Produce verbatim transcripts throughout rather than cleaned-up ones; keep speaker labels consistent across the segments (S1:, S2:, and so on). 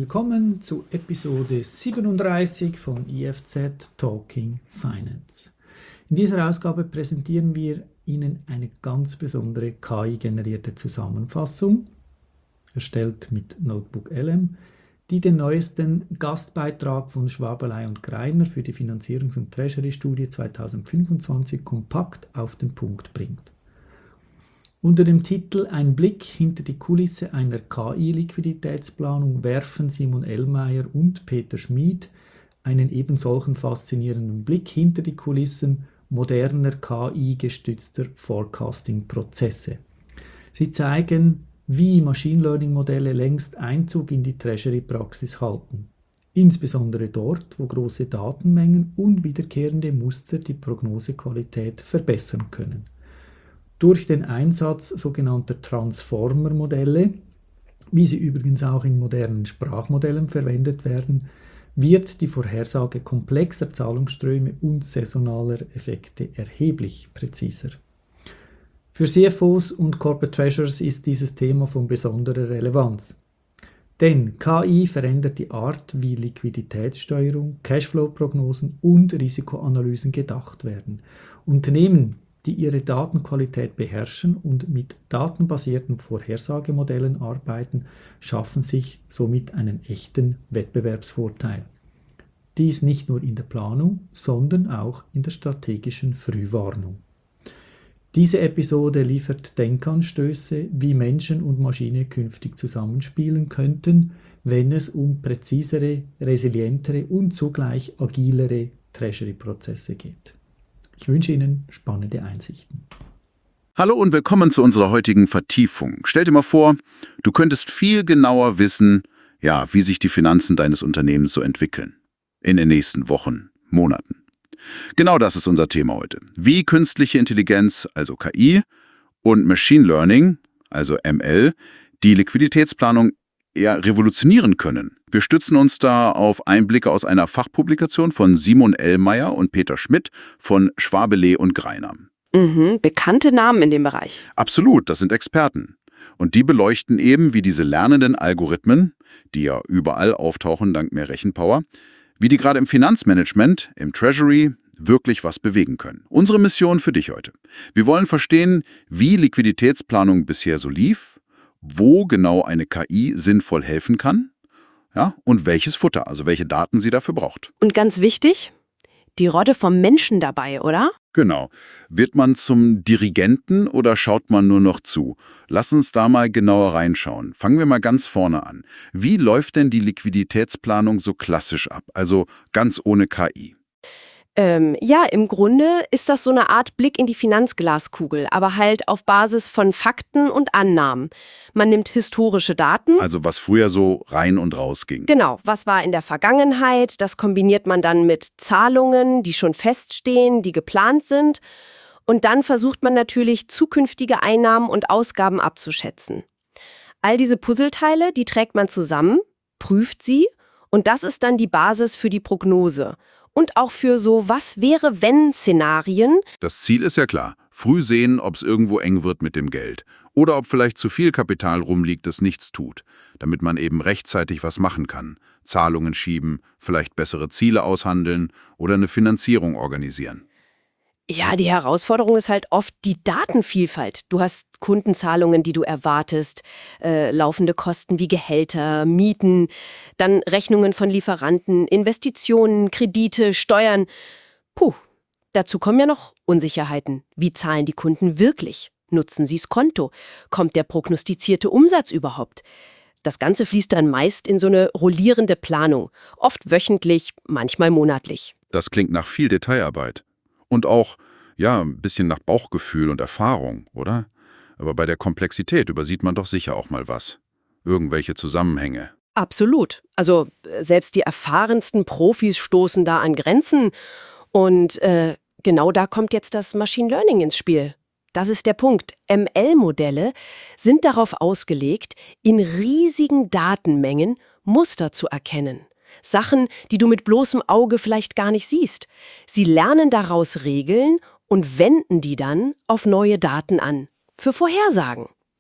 S1: willkommen zu Episode siebenunddreißig von I F Z Talking Finance. In dieser Ausgabe präsentieren wir Ihnen eine ganz besondere K I-generierte Zusammenfassung, erstellt mit Notebook L M, die den neuesten Gastbeitrag von Schwabeley und Greiner für die Finanzierungs- und Treasury-Studie zweitausendfünfundzwanzig kompakt auf den Punkt bringt. Unter dem Titel Ein Blick hinter die Kulisse einer K I-Liquiditätsplanung werfen Simon Ellmeier und Peter Schmid einen ebensolchen faszinierenden Blick hinter die Kulissen moderner K I-gestützter Forecasting-Prozesse. Sie zeigen, wie Machine Learning-Modelle längst Einzug in die Treasury-Praxis halten. Insbesondere dort, wo große Datenmengen und wiederkehrende Muster die Prognosequalität verbessern können. Durch den Einsatz sogenannter Transformer-Modelle, wie sie übrigens auch in modernen Sprachmodellen verwendet werden, wird die Vorhersage komplexer Zahlungsströme und saisonaler Effekte erheblich präziser. Für C F Os und Corporate Treasurers ist dieses Thema von besonderer Relevanz. Denn K I verändert die Art, wie Liquiditätssteuerung, Cashflow-Prognosen und Risikoanalysen gedacht werden. Unternehmen, die ihre Datenqualität beherrschen und mit datenbasierten Vorhersagemodellen arbeiten, schaffen sich somit einen echten Wettbewerbsvorteil. Dies nicht nur in der Planung, sondern auch in der strategischen Frühwarnung. Diese Episode liefert Denkanstöße, wie Menschen und Maschine künftig zusammenspielen könnten, wenn es um präzisere, resilientere und zugleich agilere Treasury-Prozesse geht. Ich wünsche Ihnen spannende Einsichten.
S2: Hallo und willkommen zu unserer heutigen Vertiefung. Stell dir mal vor, du könntest viel genauer wissen, ja, wie sich die Finanzen deines Unternehmens so entwickeln. In den nächsten Wochen, Monaten. Genau das ist unser Thema heute. Wie künstliche Intelligenz, also K I, und Machine Learning, also M L, die Liquiditätsplanung eher revolutionieren können. Wir stützen uns da auf Einblicke aus einer Fachpublikation von Simon Ellmeier und Peter Schmid von Schwabeley und Greiner.
S3: Mhm, bekannte Namen in dem Bereich.
S2: Absolut, das sind Experten. Und die beleuchten eben, wie diese lernenden Algorithmen, die ja überall auftauchen dank mehr Rechenpower, wie die gerade im Finanzmanagement, im Treasury, wirklich was bewegen können. Unsere Mission für dich heute. Wir wollen verstehen, wie Liquiditätsplanung bisher so lief, wo genau eine K I sinnvoll helfen kann, ja, und welches Futter, also welche Daten sie dafür braucht.
S3: Und ganz wichtig, die Rolle vom Menschen dabei, oder?
S2: Genau. Wird man zum Dirigenten oder schaut man nur noch zu? Lass uns da mal genauer reinschauen. Fangen wir mal ganz vorne an. Wie läuft denn die Liquiditätsplanung so klassisch ab, also ganz ohne K I?
S3: Ähm, ja, im Grunde ist das so eine Art Blick in die Finanzglaskugel, aber halt auf Basis von Fakten und Annahmen. Man nimmt historische Daten.
S2: Also was früher so rein und raus ging.
S3: Genau, was war in der Vergangenheit, das kombiniert man dann mit Zahlungen, die schon feststehen, die geplant sind. Und dann versucht man natürlich, zukünftige Einnahmen und Ausgaben abzuschätzen. All diese Puzzleteile, die trägt man zusammen, prüft sie und das ist dann die Basis für die Prognose. Und auch für so Was-wäre-wenn-Szenarien.
S2: Das Ziel ist ja klar. Früh sehen, ob es irgendwo eng wird mit dem Geld. Oder ob vielleicht zu viel Kapital rumliegt, das nichts tut. Damit man eben rechtzeitig was machen kann. Zahlungen schieben, vielleicht bessere Ziele aushandeln oder eine Finanzierung organisieren.
S3: Ja, die Herausforderung ist halt oft die Datenvielfalt. Du hast Kundenzahlungen, die du erwartest, äh, laufende Kosten wie Gehälter, Mieten, dann Rechnungen von Lieferanten, Investitionen, Kredite, Steuern. Puh, dazu kommen ja noch Unsicherheiten. Wie zahlen die Kunden wirklich? Nutzen sie das Konto? Kommt der prognostizierte Umsatz überhaupt? Das Ganze fließt dann meist in so eine rollierende Planung. Oft wöchentlich, manchmal monatlich.
S2: Das klingt nach viel Detailarbeit. Und auch, ja, ein bisschen nach Bauchgefühl und Erfahrung, oder? Aber bei der Komplexität übersieht man doch sicher auch mal was. Irgendwelche Zusammenhänge.
S3: Absolut. Also selbst die erfahrensten Profis stoßen da an Grenzen. Und äh, genau da kommt jetzt das Machine Learning ins Spiel. Das ist der Punkt. M L-Modelle sind darauf ausgelegt, in riesigen Datenmengen Muster zu erkennen. Sachen, die du mit bloßem Auge vielleicht gar nicht siehst. Sie lernen daraus Regeln und wenden die dann auf neue Daten an. Für Vorhersagen.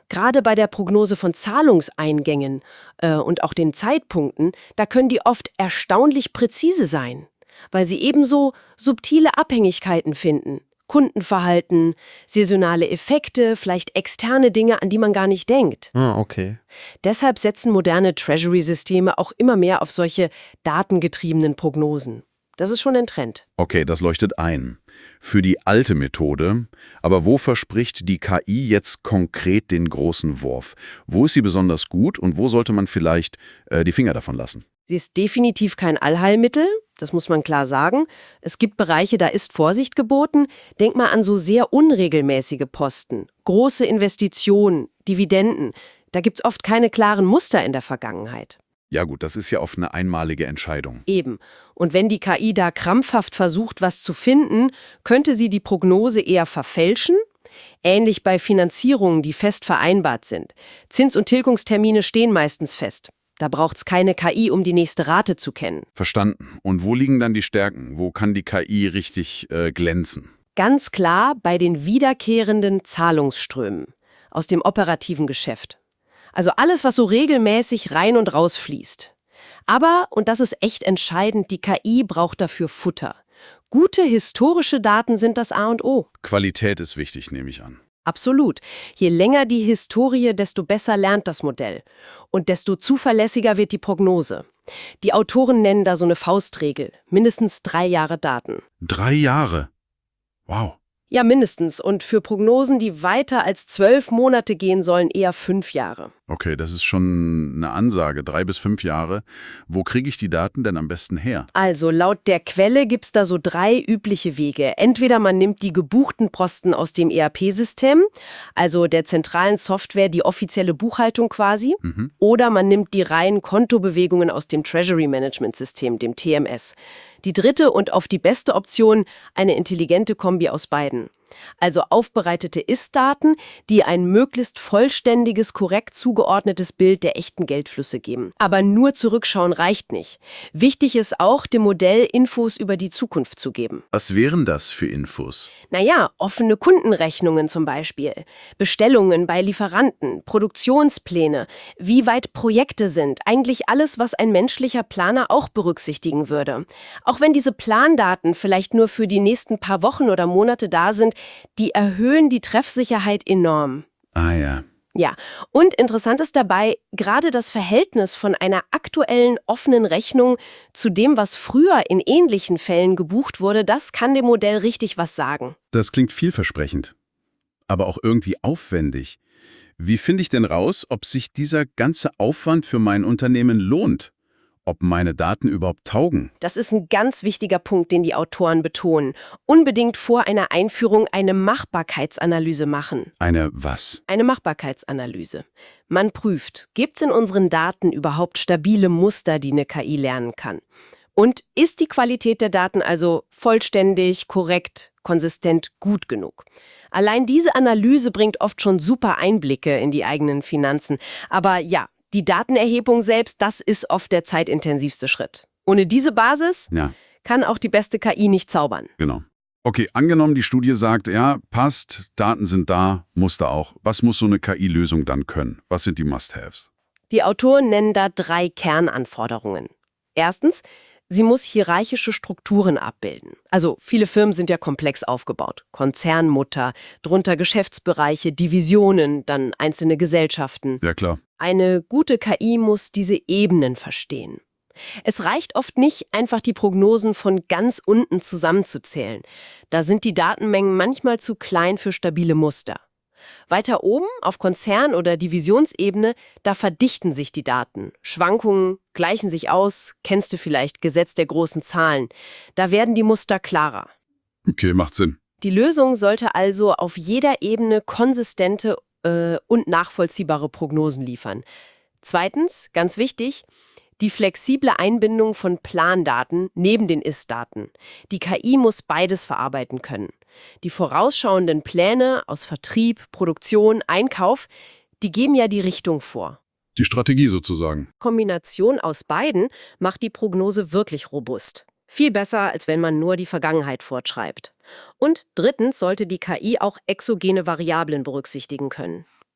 S3: Gerade bei der Prognose von Zahlungseingängen äh, und auch den Zeitpunkten, da können die oft erstaunlich präzise sein, weil sie ebenso subtile Abhängigkeiten finden. Kundenverhalten, saisonale Effekte, vielleicht externe Dinge, an die man gar nicht denkt.
S4: Ah, okay.
S3: Deshalb setzen moderne Treasury-Systeme auch immer mehr auf solche datengetriebenen Prognosen. Das ist schon ein Trend.
S2: Okay, das leuchtet ein. Für die alte Methode, aber wo verspricht die K I jetzt konkret den großen Wurf? Wo ist sie besonders gut und wo sollte man vielleicht äh, die Finger davon lassen?
S3: Sie ist definitiv kein Allheilmittel, das muss man klar sagen. Es gibt Bereiche, da ist Vorsicht geboten. Denk mal an so sehr unregelmäßige Posten, große Investitionen, Dividenden. Da gibt's oft keine klaren Muster in der Vergangenheit.
S2: Ja gut, das ist ja oft eine einmalige Entscheidung.
S3: Eben. Und wenn die K I da krampfhaft versucht, was zu finden, könnte sie die Prognose eher verfälschen. Ähnlich bei Finanzierungen, die fest vereinbart sind. Zins- und Tilgungstermine stehen meistens fest. Da braucht's keine K I, um die nächste Rate zu kennen.
S2: Verstanden. Und wo liegen dann die Stärken? Wo kann die K I richtig äh, glänzen?
S3: Ganz klar bei den wiederkehrenden Zahlungsströmen aus dem operativen Geschäft. Also alles, was so regelmäßig rein und raus fließt. Aber, und das ist echt entscheidend, die K I braucht dafür Futter. Gute historische Daten sind das A und O.
S2: Qualität ist wichtig, nehme ich an.
S3: Absolut. Je länger die Historie, desto besser lernt das Modell. Und desto zuverlässiger wird die Prognose. Die Autoren nennen da so eine Faustregel. Mindestens drei Jahre Daten.
S2: Drei Jahre? Wow.
S3: Ja, mindestens. Und für Prognosen, die weiter als zwölf Monate gehen sollen, eher fünf Jahre.
S2: Okay, das ist schon eine Ansage. Drei bis fünf Jahre. Wo kriege ich die Daten denn am besten her?
S3: Also laut der Quelle gibt's da so drei übliche Wege. Entweder man nimmt die gebuchten Posten aus dem E R P-System, also der zentralen Software, die offizielle Buchhaltung quasi,
S2: Mhm.
S3: oder man nimmt die reinen Kontobewegungen aus dem Treasury Management System, dem T M S. Die dritte und auf die beste Option, eine intelligente Kombi aus beiden. Also aufbereitete Ist-Daten, die ein möglichst vollständiges, korrekt zugeordnetes Bild der echten Geldflüsse geben. Aber nur zurückschauen reicht nicht. Wichtig ist auch, dem Modell Infos über die Zukunft zu geben.
S2: Was wären das für Infos?
S3: Naja, offene Kundenrechnungen zum Beispiel, Bestellungen bei Lieferanten, Produktionspläne, wie weit Projekte sind, eigentlich alles, was ein menschlicher Planer auch berücksichtigen würde. Auch wenn diese Plandaten vielleicht nur für die nächsten paar Wochen oder Monate da sind, die erhöhen die Treffsicherheit enorm.
S2: Ah ja.
S3: Ja, und interessant ist dabei, gerade das Verhältnis von einer aktuellen offenen Rechnung zu dem, was früher in ähnlichen Fällen gebucht wurde, das kann dem Modell richtig was sagen.
S2: Das klingt vielversprechend, aber auch irgendwie aufwendig. Wie finde ich denn raus, ob sich dieser ganze Aufwand für mein Unternehmen lohnt? Ob meine Daten überhaupt taugen?
S3: Das ist ein ganz wichtiger Punkt, den die Autoren betonen. Unbedingt vor einer Einführung eine Machbarkeitsanalyse machen.
S2: Eine was?
S3: Eine Machbarkeitsanalyse. Man prüft, gibt es in unseren Daten überhaupt stabile Muster, die eine K I lernen kann? Und ist die Qualität der Daten also vollständig, korrekt, konsistent, gut genug? Allein diese Analyse bringt oft schon super Einblicke in die eigenen Finanzen. Aber ja, die Datenerhebung selbst, das ist oft der zeitintensivste Schritt. Ohne diese Basis
S2: Ja,
S3: kann auch die beste K I nicht zaubern.
S2: genau. Okay, angenommen, die Studie sagt, ja, passt, Daten sind da, Muster auch. Was muss so eine K I-Lösung dann können? Was sind die Must-Haves?
S3: Die Autoren nennen da drei Kernanforderungen. Erstens, sie muss hierarchische Strukturen abbilden. Also viele Firmen sind ja komplex aufgebaut. Konzernmutter, drunter Geschäftsbereiche, Divisionen, dann einzelne Gesellschaften.
S2: Ja, klar.
S3: Eine gute K I muss diese Ebenen verstehen. Es reicht oft nicht, einfach die Prognosen von ganz unten zusammenzuzählen. Da sind die Datenmengen manchmal zu klein für stabile Muster. Weiter oben, auf Konzern- oder Divisionsebene, da verdichten sich die Daten. Schwankungen gleichen sich aus, kennst du vielleicht, Gesetz der großen Zahlen. Da werden die Muster klarer.
S2: Okay, macht Sinn.
S3: Die Lösung sollte also auf jeder Ebene konsistente äh, und nachvollziehbare Prognosen liefern. Zweitens, ganz wichtig, die flexible Einbindung von Plandaten neben den Ist-Daten. Die K I muss beides verarbeiten können. Die vorausschauenden Pläne aus Vertrieb, Produktion, Einkauf, die geben ja die Richtung vor.
S2: Die Strategie sozusagen.
S3: Kombination aus beiden macht die Prognose wirklich robust. Viel besser, als wenn man nur die Vergangenheit fortschreibt. Und drittens sollte die K I auch exogene Variablen berücksichtigen können.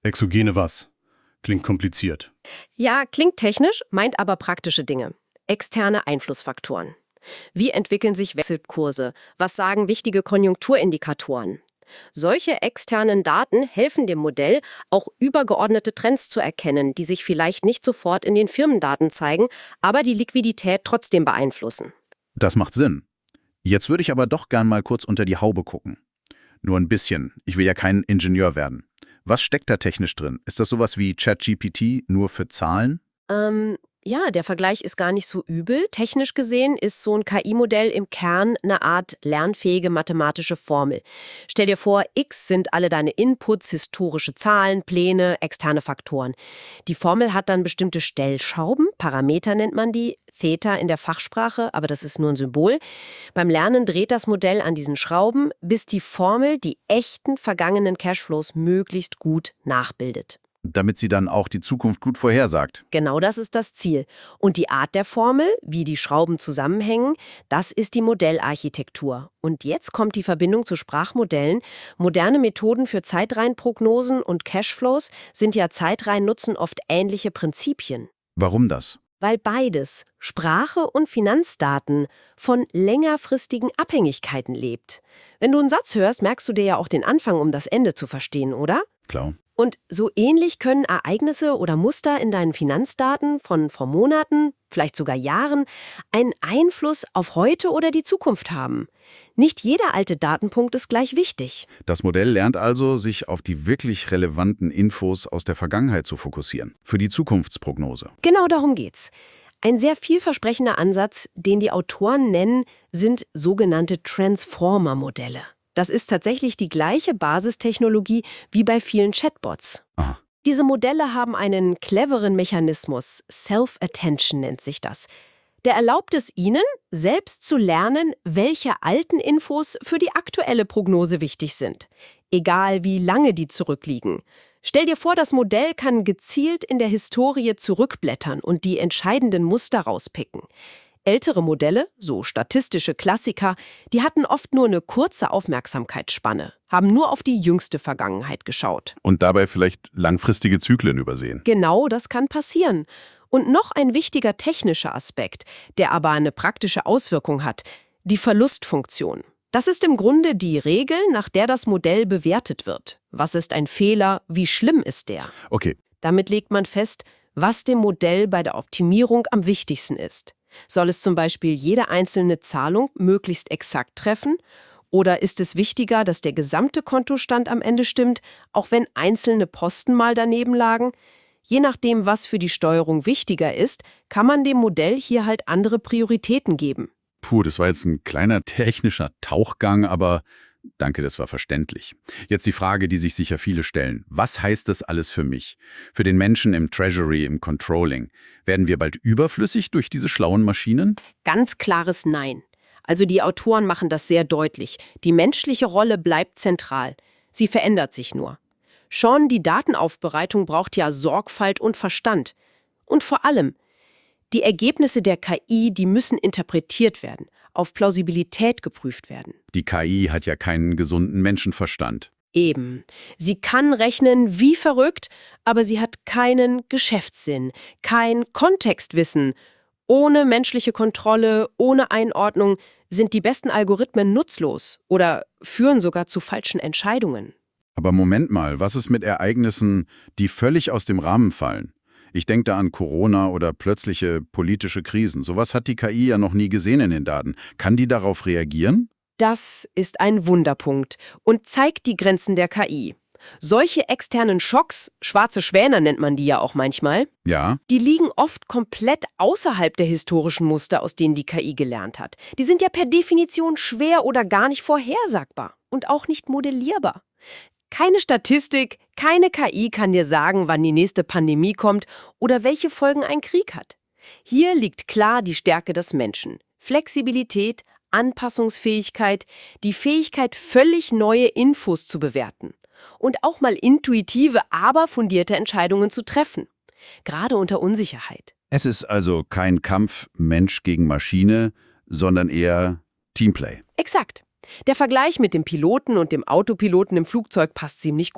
S4: Exogene was? Klingt kompliziert.
S3: Ja, klingt technisch, meint aber praktische Dinge. Externe Einflussfaktoren. Wie entwickeln sich Wechselkurse? Was sagen wichtige Konjunkturindikatoren? Solche externen Daten helfen dem Modell, auch übergeordnete Trends zu erkennen, die sich vielleicht nicht sofort in den Firmendaten zeigen, aber die Liquidität trotzdem beeinflussen.
S2: Das macht Sinn. Jetzt würde ich aber doch gern mal kurz unter die Haube gucken. Nur ein bisschen. Ich will ja kein Ingenieur werden. Was steckt da technisch drin? Ist das sowas wie ChatGPT nur für Zahlen?
S3: Ähm, ja, der Vergleich ist gar nicht so übel. Technisch gesehen ist so ein K I-Modell im Kern eine Art lernfähige mathematische Formel. Stell dir vor, X sind alle deine Inputs, historische Zahlen, Pläne, externe Faktoren. Die Formel hat dann bestimmte Stellschrauben, Parameter nennt man die, Theta in der Fachsprache, aber das ist nur ein Symbol. Beim Lernen dreht das Modell an diesen Schrauben, bis die Formel die echten vergangenen Cashflows möglichst gut nachbildet.
S2: Damit sie dann auch die Zukunft gut vorhersagt.
S3: Genau das ist das Ziel. Und die Art der Formel, wie die Schrauben zusammenhängen, das ist die Modellarchitektur. Und jetzt kommt die Verbindung zu Sprachmodellen. Moderne Methoden für Zeitreihenprognosen und Cashflows sind ja Zeitreihen nutzen oft ähnliche Prinzipien.
S2: Warum das?
S3: Weil beides, Sprache und Finanzdaten, von längerfristigen Abhängigkeiten lebt. Wenn du einen Satz hörst, merkst du dir ja auch den Anfang, um das Ende zu verstehen, oder?
S2: Klar.
S3: Und so ähnlich können Ereignisse oder Muster in deinen Finanzdaten von vor Monaten, vielleicht sogar Jahren, einen Einfluss auf heute oder die Zukunft haben. Nicht jeder alte Datenpunkt ist gleich wichtig.
S2: Das Modell lernt also, sich auf die wirklich relevanten Infos aus der Vergangenheit zu fokussieren. Für die Zukunftsprognose.
S3: Genau darum geht's. Ein sehr vielversprechender Ansatz, den die Autoren nennen, sind sogenannte Transformer-Modelle. Das ist tatsächlich die gleiche Basistechnologie wie bei vielen Chatbots.
S2: Aha.
S3: Diese Modelle haben einen cleveren Mechanismus, Self-Attention nennt sich das. Der erlaubt es ihnen, selbst zu lernen, welche alten Infos für die aktuelle Prognose wichtig sind. Egal wie lange die zurückliegen. Stell dir vor, das Modell kann gezielt in der Historie zurückblättern und die entscheidenden Muster rauspicken. Ältere Modelle, so statistische Klassiker, die hatten oft nur eine kurze Aufmerksamkeitsspanne, haben nur auf die jüngste Vergangenheit geschaut.
S2: Und dabei vielleicht langfristige Zyklen übersehen.
S3: Genau, das kann passieren. Und noch ein wichtiger technischer Aspekt, der aber eine praktische Auswirkung hat, die Verlustfunktion. Das ist im Grunde die Regel, nach der das Modell bewertet wird. Was ist ein Fehler? Wie schlimm ist der?
S2: Okay.
S3: Damit legt man fest, was dem Modell bei der Optimierung am wichtigsten ist. Soll es zum Beispiel jede einzelne Zahlung möglichst exakt treffen? Oder ist es wichtiger, dass der gesamte Kontostand am Ende stimmt, auch wenn einzelne Posten mal daneben lagen? Je nachdem, was für die Steuerung wichtiger ist, kann man dem Modell hier halt andere Prioritäten geben.
S2: Puh, das war jetzt ein kleiner technischer Tauchgang, aber danke, das war verständlich. Jetzt die Frage, die sich sicher viele stellen. Was heißt das alles für mich? Für den Menschen im Treasury, im Controlling? Werden wir bald überflüssig durch diese schlauen Maschinen?
S3: Ganz klares Nein. Also die Autoren machen das sehr deutlich. Die menschliche Rolle bleibt zentral. Sie verändert sich nur. Schon die Datenaufbereitung braucht ja Sorgfalt und Verstand. Und vor allem, die Ergebnisse der K I, die müssen interpretiert werden, auf Plausibilität geprüft werden.
S2: Die K I hat ja keinen gesunden Menschenverstand.
S3: Eben. Sie kann rechnen wie verrückt, aber sie hat keinen Geschäftssinn, kein Kontextwissen. Ohne menschliche Kontrolle, ohne Einordnung sind die besten Algorithmen nutzlos oder führen sogar zu falschen Entscheidungen.
S2: Aber Moment mal, was ist mit Ereignissen, die völlig aus dem Rahmen fallen? Ich denke da an Corona oder plötzliche politische Krisen. Sowas hat die K I ja noch nie gesehen in den Daten. Kann die darauf reagieren?
S3: Das ist ein Wunderpunkt und zeigt die Grenzen der K I. Solche externen Schocks, schwarze Schwäne nennt man die ja auch manchmal,
S2: Ja.
S3: die liegen oft komplett außerhalb der historischen Muster, aus denen die K I gelernt hat. Die sind ja per Definition schwer oder gar nicht vorhersagbar und auch nicht modellierbar. Keine Statistik, keine K I kann dir sagen, wann die nächste Pandemie kommt oder welche Folgen ein Krieg hat. Hier liegt klar die Stärke des Menschen. Flexibilität, Anpassungsfähigkeit, die Fähigkeit, völlig neue Infos zu bewerten. Und auch mal intuitive, aber fundierte Entscheidungen zu treffen. Gerade unter Unsicherheit.
S2: Es ist also kein Kampf Mensch gegen Maschine, sondern eher Teamplay.
S3: Exakt. Der Vergleich mit dem Piloten und dem Autopiloten im Flugzeug passt ziemlich gut.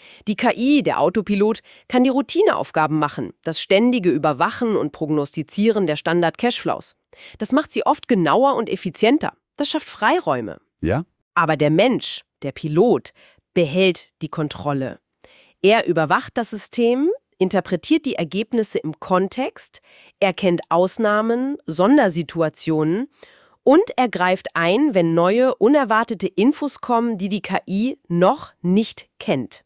S3: Die K I, der Autopilot, kann die Routineaufgaben machen, das ständige Überwachen und Prognostizieren der Standard-Cashflows. Das macht sie oft genauer und effizienter. Das schafft Freiräume.
S2: Ja?
S3: Aber der Mensch, der Pilot, behält die Kontrolle. Er überwacht das System, interpretiert die Ergebnisse im Kontext, erkennt Ausnahmen, Sondersituationen und er greift ein, wenn neue, unerwartete Infos kommen, die die K I noch nicht kennt.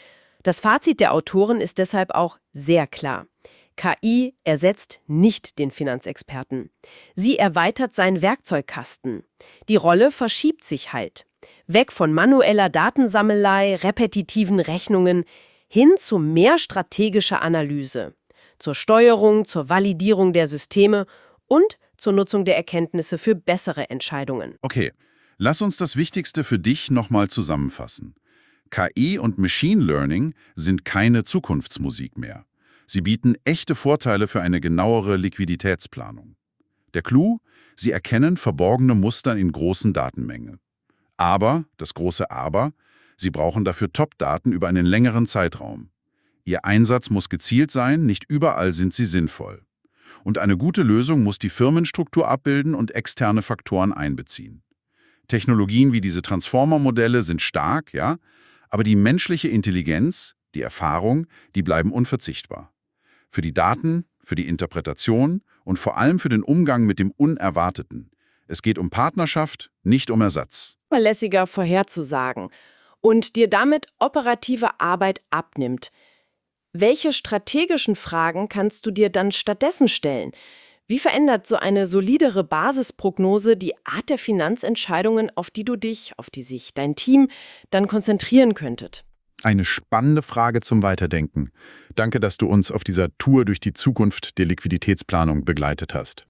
S3: Das Fazit der Autoren ist deshalb auch sehr klar. K I ersetzt nicht den Finanzexperten. Sie erweitert seinen Werkzeugkasten. Die Rolle verschiebt sich halt. Weg von manueller Datensammelei, repetitiven Rechnungen, hin zu mehr strategischer Analyse, zur Steuerung, zur Validierung der Systeme und zur Nutzung der Erkenntnisse für bessere Entscheidungen.
S2: Okay, lass uns das Wichtigste für dich nochmal zusammenfassen. K I und Machine Learning sind keine Zukunftsmusik mehr. Sie bieten echte Vorteile für eine genauere Liquiditätsplanung. Der Clou? Sie erkennen verborgene Muster in großen Datenmengen. Aber, das große Aber, sie brauchen dafür Top-Daten über einen längeren Zeitraum. Ihr Einsatz muss gezielt sein, nicht überall sind sie sinnvoll. Und eine gute Lösung muss die Firmenstruktur abbilden und externe Faktoren einbeziehen. Technologien wie diese Transformer-Modelle sind stark, ja, aber die menschliche Intelligenz, die Erfahrung, die bleiben unverzichtbar. Für die Daten, für die Interpretation und vor allem für den Umgang mit dem Unerwarteten. Es geht um Partnerschaft, nicht um Ersatz.
S3: Zuverlässiger vorherzusagen und dir damit operative Arbeit abnimmt. Welche strategischen Fragen kannst du dir dann stattdessen stellen? Wie verändert so eine solidere Basisprognose die Art der Finanzentscheidungen, auf die du dich, auf die sich dein Team dann konzentrieren könntet?
S2: Eine spannende Frage zum Weiterdenken. Danke, dass du uns auf dieser Tour durch die Zukunft der Liquiditätsplanung begleitet hast.